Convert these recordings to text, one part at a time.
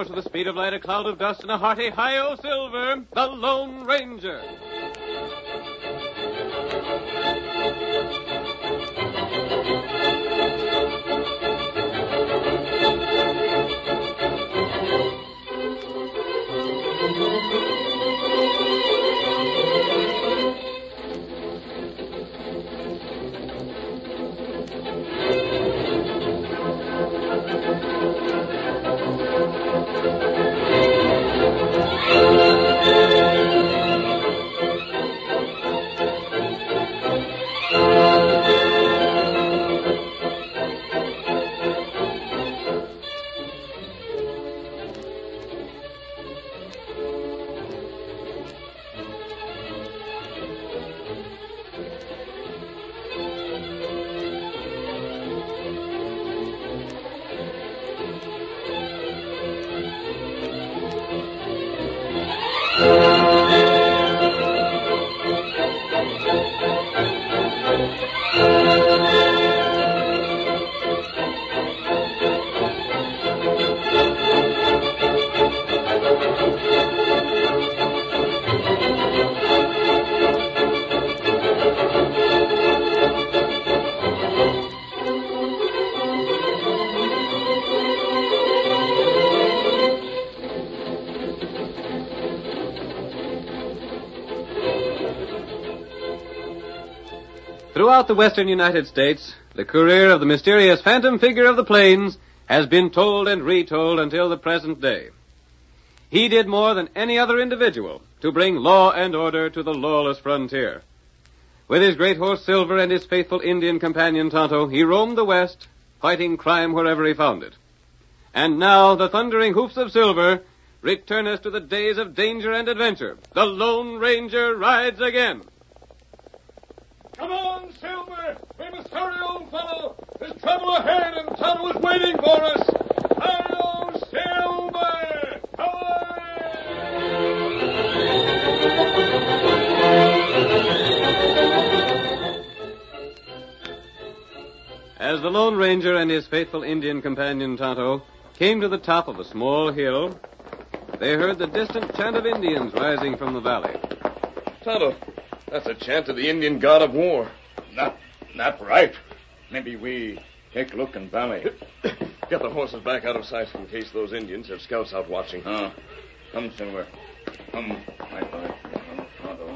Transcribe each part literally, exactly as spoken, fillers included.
course with the speed of light, a cloud of dust, and a hearty hi-yo Silver, the Lone Ranger. Throughout the western United States, the career of the mysterious phantom figure of the plains has been told and retold until the present day. He did more than any other individual to bring law and order to the lawless frontier. With his great horse Silver and his faithful Indian companion Tonto, he roamed the West, fighting crime wherever he found it. And now the thundering hoofs of Silver return us to the days of danger and adventure. The Lone Ranger rides again. Come on, Silver! We must hurry, old fellow! There's trouble ahead, and Tonto is waiting for us! Hurry, Silver! As the Lone Ranger and his faithful Indian companion Tonto came to the top of a small hill, they heard the distant chant of Indians rising from the valley. Tonto, that's a chant of the Indian god of war. Not, not right. Maybe we take a look in valley. Get the horses back out of sight in case those Indians have scouts out watching. Uh, come, Silver. Come, my boy. Come, Tonto.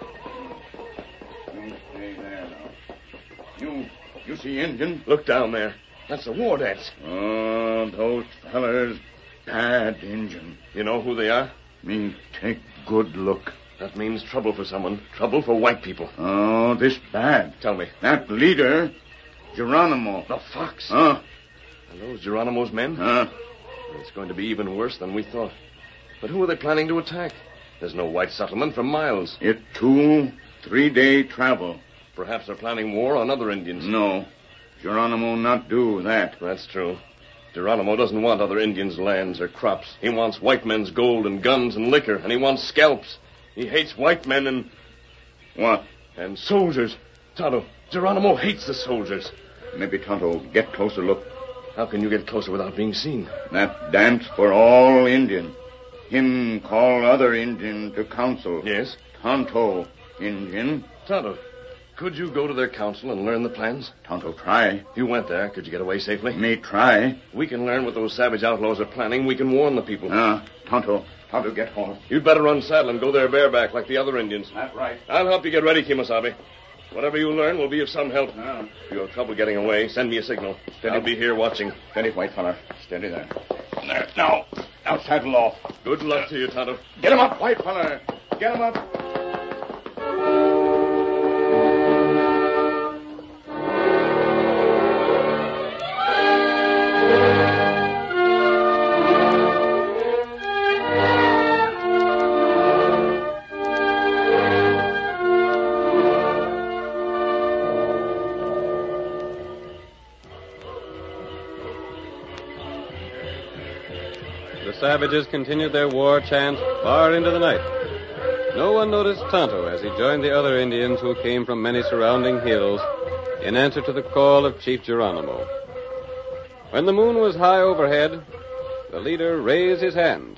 You stay there now. You, you see Indian? Look down there. That's the war dance. Oh, those fellers, bad Indian. You know who they are? Me take good look. That means trouble for someone. Trouble for white people. Oh, this bad. Tell me. That leader, Geronimo. The Fox. Huh? And those Geronimo's men? Huh? It's going to be even worse than we thought. But who are they planning to attack? There's no white settlement for miles. It two, three-day travel. Perhaps they're planning war on other Indians. No. Geronimo not do that. That's true. Geronimo doesn't want other Indians' lands or crops. He wants white men's gold and guns and liquor, and he wants scalps. He hates white men and... What? And soldiers. Tonto, Geronimo hates the soldiers. Maybe Tonto get closer look. How can you get closer without being seen? That dance for all Indian. Him call other Indian to council. Yes? Tonto, Indian. Tonto, could you go to their council and learn the plans? Tonto try. You went there. Could you get away safely? Me try. We can learn what those savage outlaws are planning. We can warn the people. Ah, Tonto. Tonto, get home. You'd better unsaddle and go there bareback like the other Indians. That's right. I'll help you get ready, Kemosabe. Whatever you learn will be of some help. Ah. If you have trouble getting away, send me a signal. Then I'll be here watching. Steady, white fella. Steady there. There. Now. Now saddle off. Good luck to you, Tonto. Get him up, white fella. Get him up. The savages continued their war chant far into the night. No one noticed Tonto as he joined the other Indians who came from many surrounding hills in answer to the call of Chief Geronimo. When the moon was high overhead, The leader raised his hand.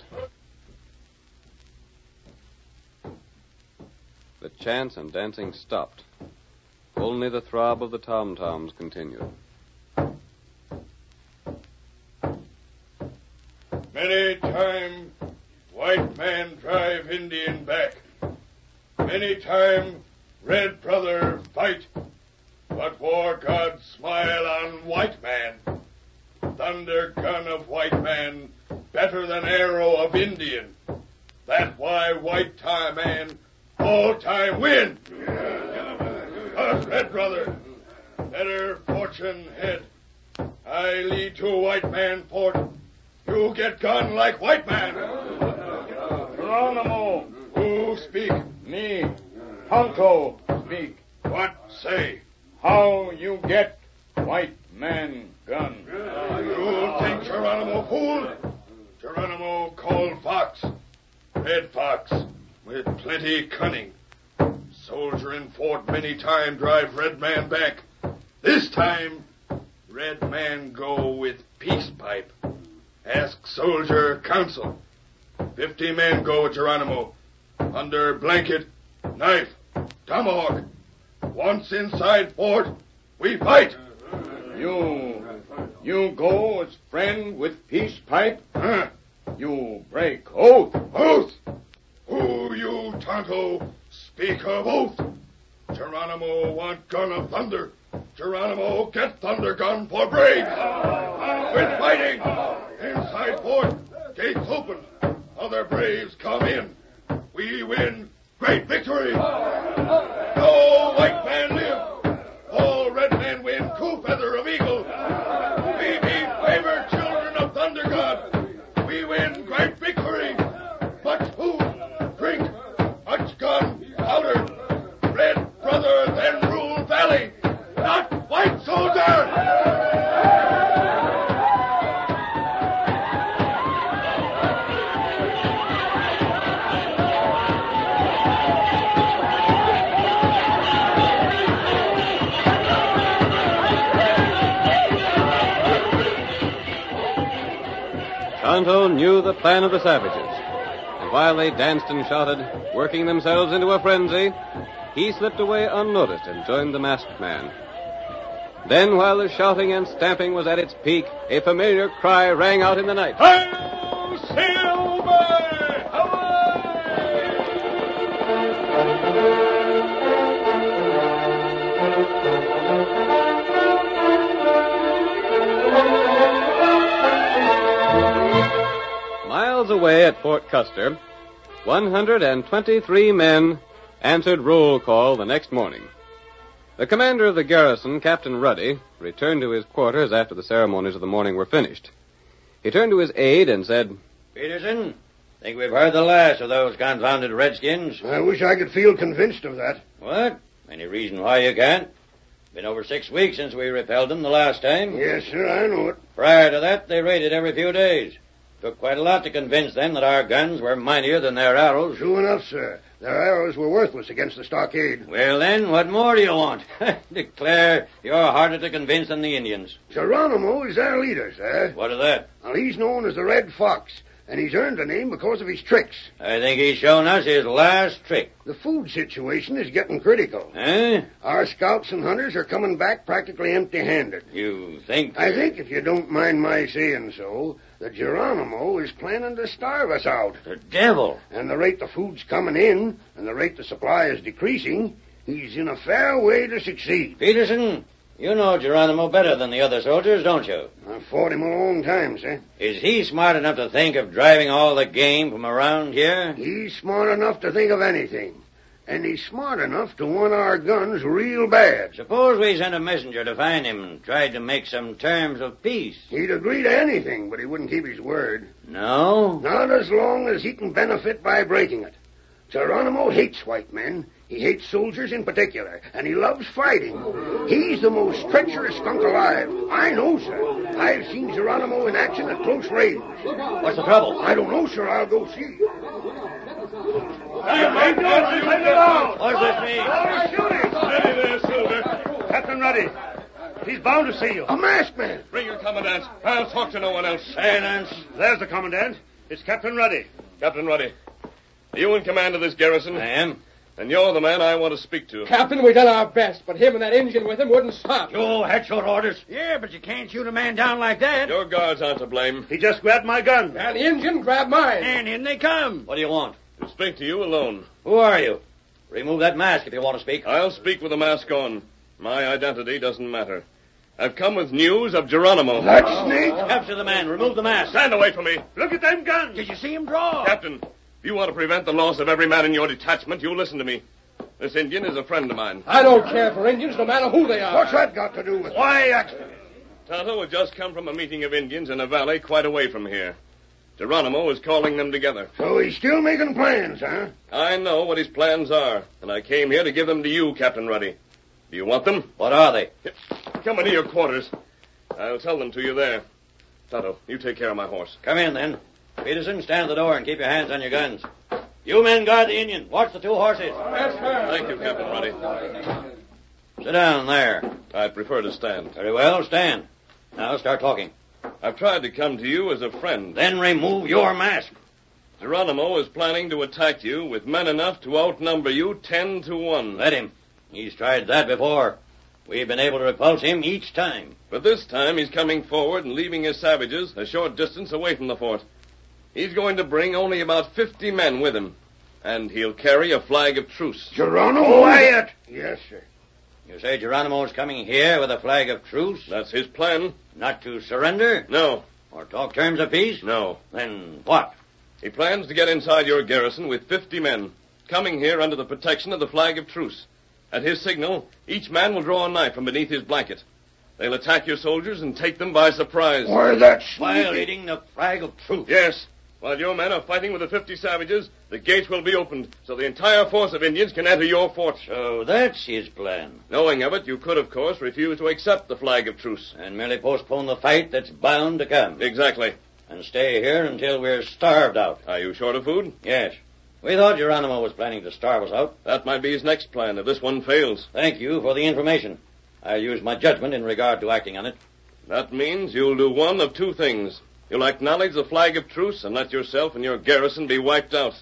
The chants and dancing stopped. Only the throb of the tom-toms continued. Many time white man drive Indian back. Many time red brother fight. But war god smile on white man. Thunder gun of white man better than arrow of Indian. That why white time man all time win. Us red brother better fortune head. I lead to white man fort. You get gun like white man. Geronimo. Who speak? Me. Tonto speak. What say? How you get white man gun? You think Geronimo fool? Geronimo called Fox. Red Fox with plenty cunning. Soldier in fort many time drive red man back. This time, red man go with peace pipe. Ask soldier counsel. Fifty men go with Geronimo. Under blanket, knife, tomahawk. Once inside fort, we fight. You, you go as friend with peace pipe? Huh? You break oath. Oath? Who you, Tonto, speak of oath? Geronimo want gun of thunder. Geronimo get thunder gun for braves. Quit fighting. Inside fort, gates open. Other braves come in. We win great victory. No white man live. All red men win two feather of eagle. We be favored children of thunder god. We win great victory. Much food, drink, much gun, powder. Red brother then rule valley, not white soldier. Tonto knew the plan of the savages, and while they danced and shouted, working themselves into a frenzy, he slipped away unnoticed and joined the masked man. Then, while the shouting and stamping was at its peak, a familiar cry rang out in the night. Hi-yo, Silver! Miles away at Fort Custer, one hundred twenty-three men answered roll call the next morning. The commander of the garrison, Captain Ruddy, returned to his quarters after the ceremonies of the morning were finished. He turned to his aide and said, Peterson, think we've heard the last of those confounded redskins? I wish I could feel convinced of that. What? Any reason why you can't? Been over six weeks since we repelled them the last time. Yes, sir, I know it. Prior to that, they raided every few days. Took quite a lot to convince them that our guns were mightier than their arrows. True enough, sir. Their arrows were worthless against the stockade. Well, then, what more do you want? Declare you're harder to convince than the Indians. Geronimo is their leader, sir. What of that? Well, he's known as the Red Fox, and he's earned the name because of his tricks. I think he's shown us his last trick. The food situation is getting critical. Eh? Our scouts and hunters are coming back practically empty-handed. You think... I think, if you don't mind my saying so, that Geronimo is planning to starve us out. The devil! And the rate the food's coming in, and the rate the supply is decreasing, he's in a fair way to succeed. Peterson, you know Geronimo better than the other soldiers, don't you? I've fought him a long time, sir. Is he smart enough to think of driving all the game from around here? He's smart enough to think of anything. And he's smart enough to want our guns real bad. Suppose we sent a messenger to find him and tried to make some terms of peace. He'd agree to anything, but he wouldn't keep his word. No? Not as long as he can benefit by breaking it. Geronimo hates white men. He hates soldiers in particular, and he loves fighting. He's the most treacherous skunk alive. I know, sir. I've seen Geronimo in action at close range. What's the trouble? I don't know, sir. I'll go see. Hey, hey, hey, What's this mean? Steady there, Silver. Captain Ruddy, He's bound to see you. A masked man. Bring your commandant. I'll talk to no one else. Silence. There's the commandant. It's Captain Ruddy. Captain Ruddy, are you in command of this garrison? I am. And you're the man I want to speak to. Captain, we done our best, but him and that Indian with him wouldn't stop. You had your orders. Yeah, but you can't shoot a man down like that. Your guards aren't to blame. He just grabbed my gun. And the Indian grabbed mine. And in they come. What do you want? To speak to you alone. Who are you? Remove that mask if you want to speak. I'll speak with the mask on. My identity doesn't matter. I've come with news of Geronimo. That snake? Capture the man. Remove the mask. Stand away from me. Look at them guns. Did you see him draw? Captain, if you want to prevent the loss of every man in your detachment, you listen to me. This Indian is a friend of mine. I don't care for Indians, no matter who they are. What's that got to do with it? Quiet. Tonto had just come from a meeting of Indians in a valley quite away from here. Geronimo is calling them together. So he's still making plans, huh? I know what his plans are, and I came here to give them to you, Captain Ruddy. Do you want them? What are they? Come into your quarters. I'll tell them to you there. Tonto, you take care of my horse. Come in, then. Peterson, stand at the door and keep your hands on your guns. You men guard the Indian. Watch the two horses. Yes, sir. Thank you, Captain Ruddy. Sit down there. I'd prefer to stand. Very well, stand. Now start talking. I've tried to come to you as a friend. Then remove your mask. Geronimo is planning to attack you with men enough to outnumber you ten to one. Let him. He's tried that before. We've been able to repulse him each time. But this time he's coming forward and leaving his savages a short distance away from the fort. He's going to bring only about fifty men with him. And he'll carry a flag of truce. Geronimo? Quiet. Yes, sir. You say Geronimo's coming here with a flag of truce? That's his plan. Not to surrender? No, Or talk terms of peace? no. Then what? He plans to get inside your garrison with fifty men, coming here under the protection of the flag of truce. At his signal, each man will draw a knife from beneath his blanket. They'll attack your soldiers and take them by surprise. Why, that's... Violating the flag of truce. Yes. While your men are fighting with the fifty savages, the gates will be opened so the entire force of Indians can enter your fort. So that's his plan. Knowing of it, you could, of course, refuse to accept the flag of truce. And merely postpone the fight that's bound to come. Exactly. And stay here until we're starved out. Are you short of food? Yes. We thought Geronimo was planning to starve us out. That might be his next plan if this one fails. Thank you for the information. I'll use my judgment in regard to acting on it. That means you'll do one of two things. You'll acknowledge the flag of truce and let yourself and your garrison be wiped out.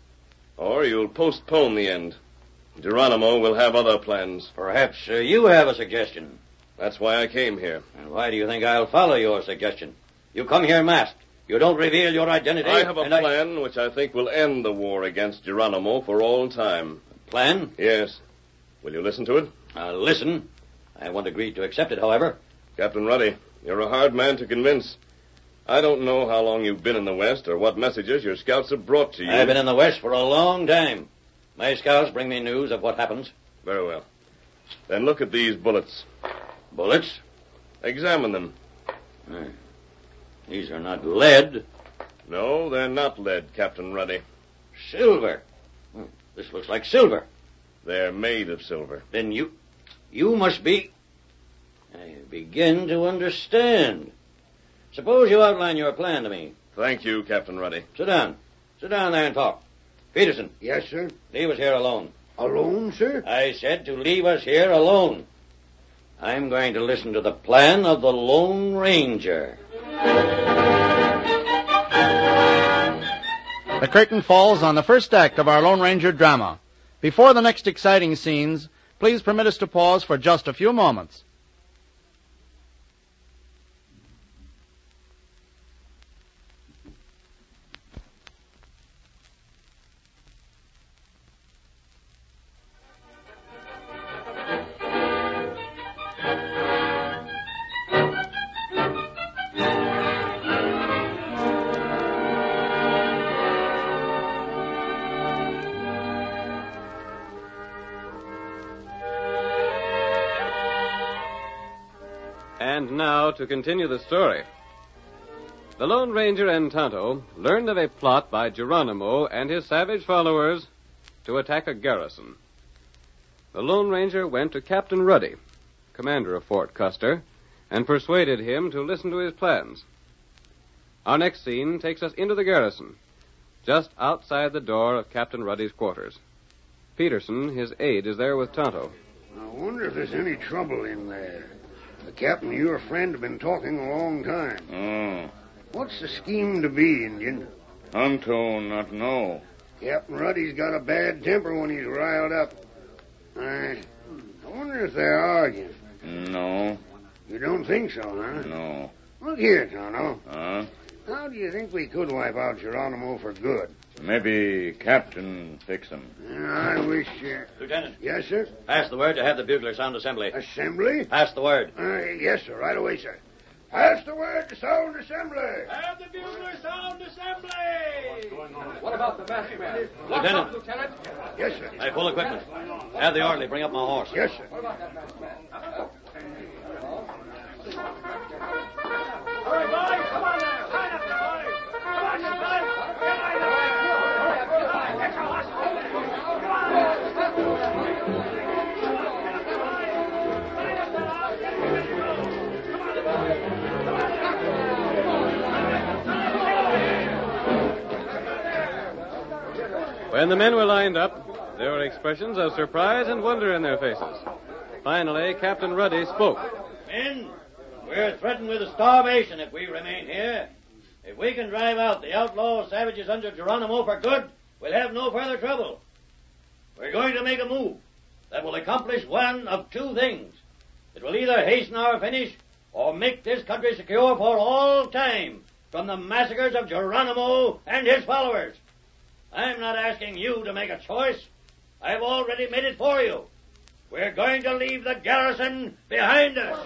Or you'll postpone the end. Geronimo will have other plans. Perhaps uh, you have a suggestion. That's why I came here. And why do you think I'll follow your suggestion? You come here masked. You don't reveal your identity. I have a and plan which I think will end the war against Geronimo for all time. I... Plan? Yes. Will you listen to it? I'll listen. I won't agree to accept it, however. Captain Ruddy, you're a hard man to convince. I don't know how long you've been in the West or what messages your scouts have brought to you. I've been in the West for a long time. My scouts bring me news of what happens. Very well. Then look at these bullets. Bullets? Examine them. Hmm. These are not lead. No, they're not lead, Captain Ruddy. Silver. Hmm. This looks like silver. They're made of silver. Then you... You must be... I begin to understand. Suppose you outline your plan to me. Thank you, Captain Ruddy. Sit down. Sit down there and talk. Peterson, Yes, sir. leave us here alone. Alone, sir? I said to leave us here alone. I'm going to listen to the plan of the Lone Ranger. The curtain falls on the first act of our Lone Ranger drama. Before the next exciting scenes, please permit us to pause for just a few moments. And now to continue the story. The Lone Ranger and Tonto learned of a plot by Geronimo and his savage followers to attack a garrison. The Lone Ranger went to Captain Ruddy, commander of Fort Custer, and persuaded him to listen to his plans. Our next scene takes us into the garrison, just outside the door of Captain Ruddy's quarters. Peterson, his aide, is there with Tonto. I wonder if there's any trouble in there. The captain and your friend have been talking a long time. Oh. What's the scheme to be, Indian? Tonto not know. Captain Ruddy's got a bad temper when he's riled up. I, I wonder if they're arguing. No. You don't think so, huh? No. Look here, Tonto. Huh? How do you think we could wipe out Geronimo for good? Maybe Captain fix him. I wish... Uh... Lieutenant. Yes, sir? Pass the word to have the bugler sound assembly. Assembly? Pass the word. Uh, yes, sir. Right away, sir. Pass the word to sound assembly. Have the bugler sound assembly. What about the masked man? Lieutenant. Lieutenant. Yes, sir. Hey, full equipment. Have the orderly bring up my horse. Yes, sir. What about that masked man? All right, boys, come on now. Line up, boys. Come on, you guys. Get out of the way. Get your horse. Come on. When the men were lined up, there were expressions of surprise and wonder in their faces. Finally, Captain Ruddy spoke. Men, we're threatened with starvation if we remain here. If we can drive out the outlaw savages under Geronimo for good, we'll have no further trouble. We're going to make a move that will accomplish one of two things. It will either hasten our finish or make this country secure for all time from the massacres of Geronimo and his followers. I'm not asking you to make a choice. I've already made it for you. We're going to leave the garrison behind us.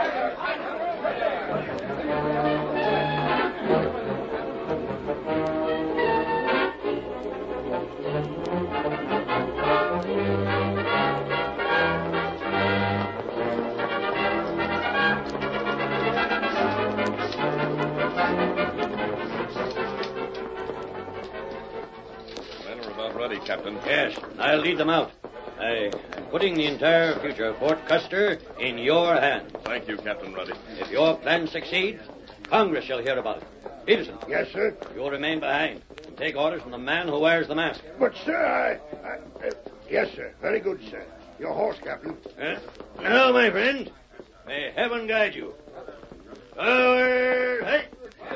Ready, Captain. Yes, I'll lead them out. I, I'm putting the entire future of Fort Custer in your hands. Thank you, Captain Ruddy. If your plan succeeds, Congress shall hear about it. Peterson. Yes, sir? You'll remain behind and take orders from the man who wears the mask. But, sir, I... I uh, yes, sir. Very good, sir. Your horse, Captain. Uh, now, my friend, may heaven guide you. Forward, hey!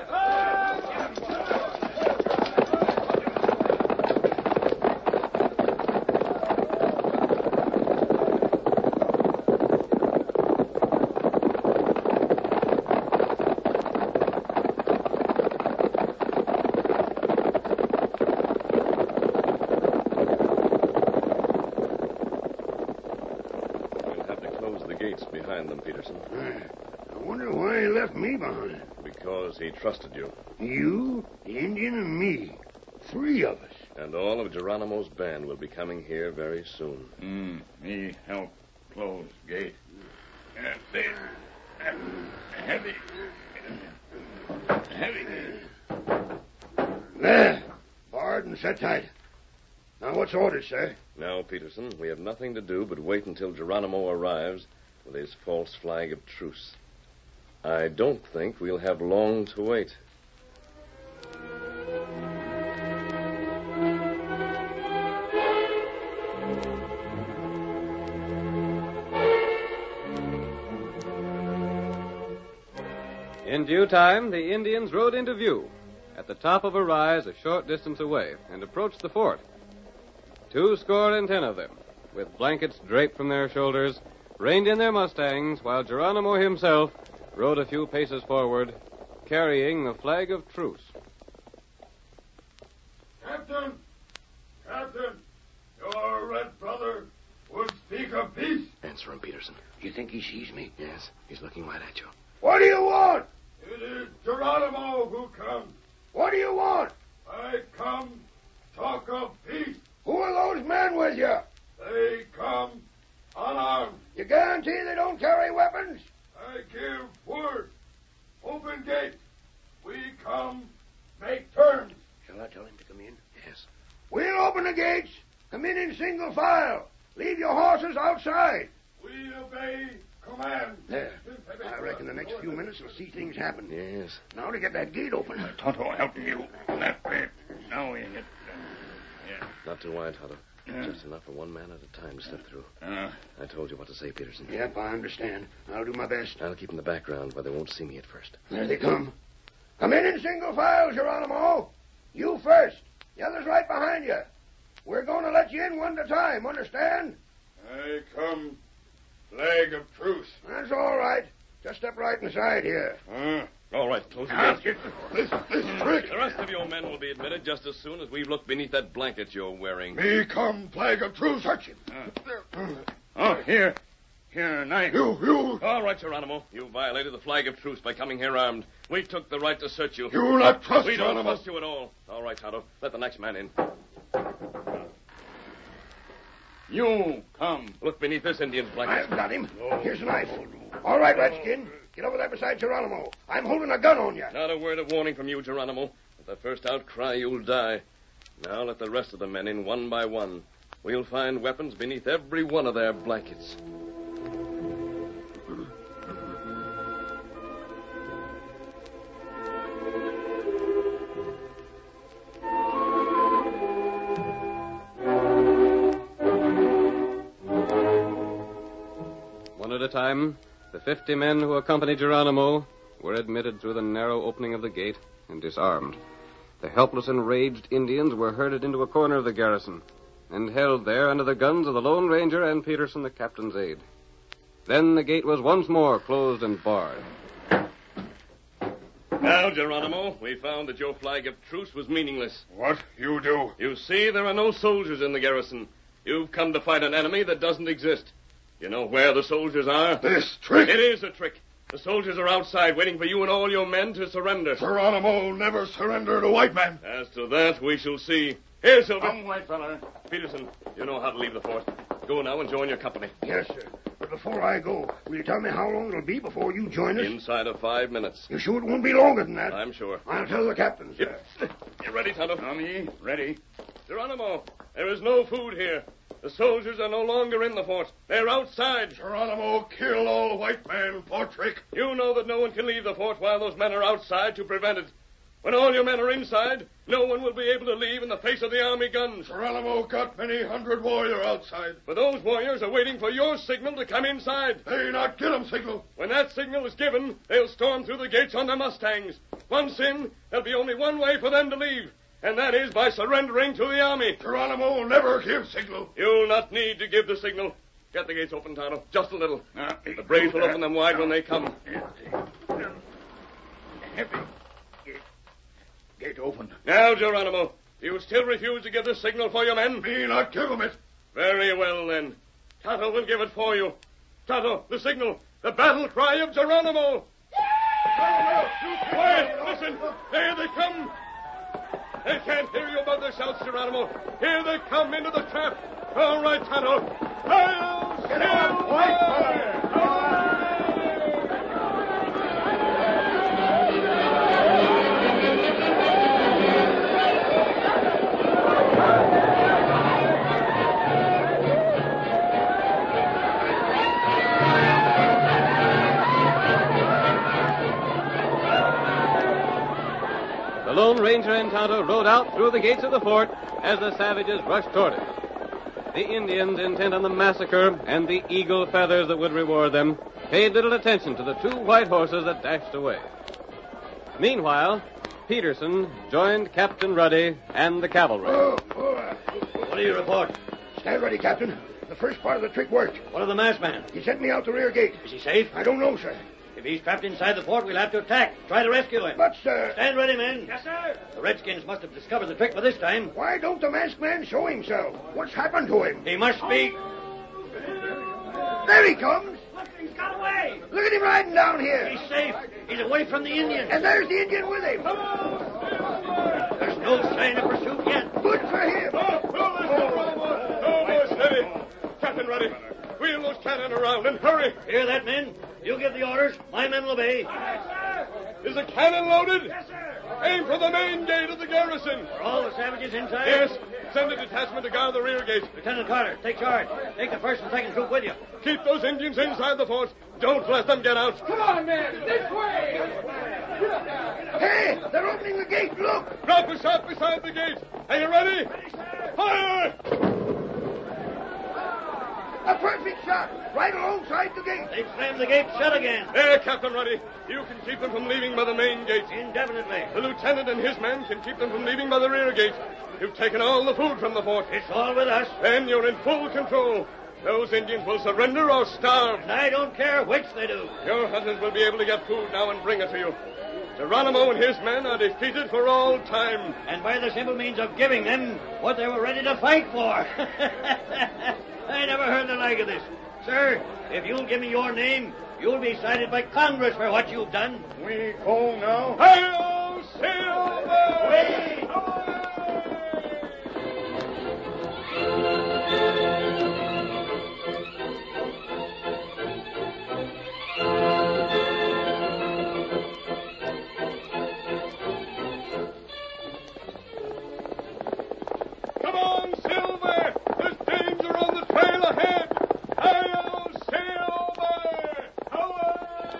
Behind them, Peterson. I wonder why he left me behind. Because he trusted you. You, the Indian, and me. Three of us. And all of Geronimo's band will be coming here very soon. Hmm. Me help close gate. Uh, they, uh, heavy. Heavy. There. Barred and set tight. Now, what's orders, sir? Now, Peterson, we have nothing to do but wait until Geronimo arrives with his false flag of truce. I don't think we'll have long to wait. In due time, the Indians rode into view at the top of a rise a short distance away and approached the fort. Two score and ten of them, with blankets draped from their shoulders, reined in their Mustangs, while Geronimo himself rode a few paces forward, carrying the flag of truce. Captain! Captain! Your red brother would speak of peace. Answer him, Peterson. You think he sees me? Yes, he's looking right at you. What do you want? It is Geronimo who comes. What do you want? I come talk of peace. Who are those men with you? They come unarmed. You guarantee they don't carry weapons? I give word. Open gate. We come make terms. Shall I tell him to come in? Yes. We'll open the gates. Come in in single file. Leave your horses outside. We obey command. There. I reckon the next few minutes will see things happen. Yes. Now to get that gate open. Tonto helping you that way. Now we get. Yeah. Not too wide, Tonto. Yeah. Just enough for one man at a time to step through. Uh, I told you what to say, Peterson. Yep, I understand. I'll do my best. I'll keep in the background where they won't see me at first. There they come. Come in in single file, Geronimo. You first. The others right behind you. We're going to let you in one at a time, understand? I come. Flag of truce. That's all right. Just step right inside here. Uh, All right, close the now, gate. this, this trick. The rest of your men will be admitted just as soon as we've looked beneath that blanket you're wearing. Me come, flag of truce. Touch him. oh, here. Here, knife. You, you, All right, Geronimo. You violated the flag of truce by coming here armed. We took the right to search you. you not trust We don't Geronimo. trust you at all. All right, Tonto. Let the next man in. You come. Look beneath this Indian's blanket. I've got him. Here's a knife. All right, Redskin. Get over there beside Geronimo. I'm holding a gun on you. Not a word of warning from you, Geronimo. At the first outcry, you'll die. Now let the rest of the men in one by one. We'll find weapons beneath every one of their blankets. One at a time, the fifty men who accompanied Geronimo were admitted through the narrow opening of the gate and disarmed. The helpless, enraged Indians were herded into a corner of the garrison and held there under the guns of the Lone Ranger and Peterson, the captain's aide. Then the gate was once more closed and barred. Now, Geronimo, we found that your flag of truce was meaningless. What you do? You see, there are no soldiers in the garrison. You've come to fight an enemy that doesn't exist. You know where the soldiers are? This trick. It is a trick. The soldiers are outside waiting for you and all your men to surrender. Geronimo never surrender to white man. As to that, we shall see. Here, Silver. Come, white fella. Peterson, you know how to leave the fort. Go now and join your company. Yes, sir. But before I go, will you tell me how long it'll be before you join us? Inside of five minutes. You sure it won't be longer than that? I'm sure. I'll tell the captain, sir. You ready, Tonto? Tommy, ready. Geronimo, there is no food here. The soldiers are no longer in the fort. They're outside. Geronimo kill all white man for trick. You know that no one can leave the fort while those men are outside to prevent it. When all your men are inside, no one will be able to leave in the face of the army guns. Geronimo got many hundred warrior outside. But those warriors are waiting for your signal to come inside. They not get 'em signal. When that signal is given, they'll storm through the gates on their Mustangs. Once in, there'll be only one way for them to leave, and that is by surrendering to the army. Geronimo will never give signal. You'll not need to give the signal. Get the gates open, Tonto. Just a little. Uh, The braves will open them wide when they come. Heavy. Gate open. Now, Geronimo, you still refuse to give the signal for your men? Me not give 'em it. Very well, then. Tonto will give it for you. Tonto, the signal. The battle cry of Geronimo. Quiet! Listen! There they come! They can't hear you above the shouts, Geronimo. Here they come into the trap. All right, Tonto. Hail, Get on, white fire! The Lone Ranger and Tonto rode out through the gates of the fort as the savages rushed toward it. The Indians, intent on the massacre and the eagle feathers that would reward them, paid little attention to the two white horses that dashed away. Meanwhile, Peterson joined Captain Ruddy and the cavalry. Oh, oh, What do you report? stand ready, Captain. The first part of the trick worked. What of the masked man? He sent me out the rear gate. Is he safe? I don't know, sir. If he's trapped inside the fort, we'll have to attack. Try to rescue him. But, sir, Stand ready, men. Yes, sir. The Redskins must have discovered the trick by this time. why don't the masked man show himself? What's happened to him? He must speak. There he comes. Look, he's got away. Look at him riding down here. He's safe. He's away from the Indians. And there's the Indian with him. There's no sign of pursuit yet. Good for him. Oh, more steady. Captain Ruddy, wheel those cannon around and hurry. Hear that, men? You give the orders. My men will obey. Yes, sir. Is the cannon loaded? Yes, sir. Aim for the main gate of the garrison. Are all the savages inside? Yes. Send a detachment to guard the rear gate. Lieutenant Carter, take charge. Take the first and second troop with you. Keep those Indians inside the fort. Don't let them get out. Come on, men. This way. Hey, they're opening the gate. Look. Drop a shot beside the gate. Are you ready? Fire! A perfect shot. Right alongside the gate. They've slammed the gate shut again. There, Captain Ruddy. You can keep them from leaving by the main gate. Indefinitely. The lieutenant and his men can keep them from leaving by the rear gate. You've taken all the food from the fort. It's all with us. Then you're in full control. Those Indians will surrender or starve. And I don't care which they do. Your hunters will be able to get food now and bring it to you. Geronimo and his men are defeated for all time. And by the simple means of giving them what they were ready to fight for. I never heard the like of this. Sir, if you'll give me your name, you'll be cited by Congress for what you've done. We go now. Hail, Silver! Wait! Come on, Silver! There's danger on the trail ahead! Hail, Silver! Away!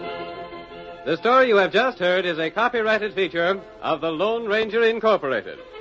The story you have just heard is a copyrighted feature of the Lone Ranger Incorporated.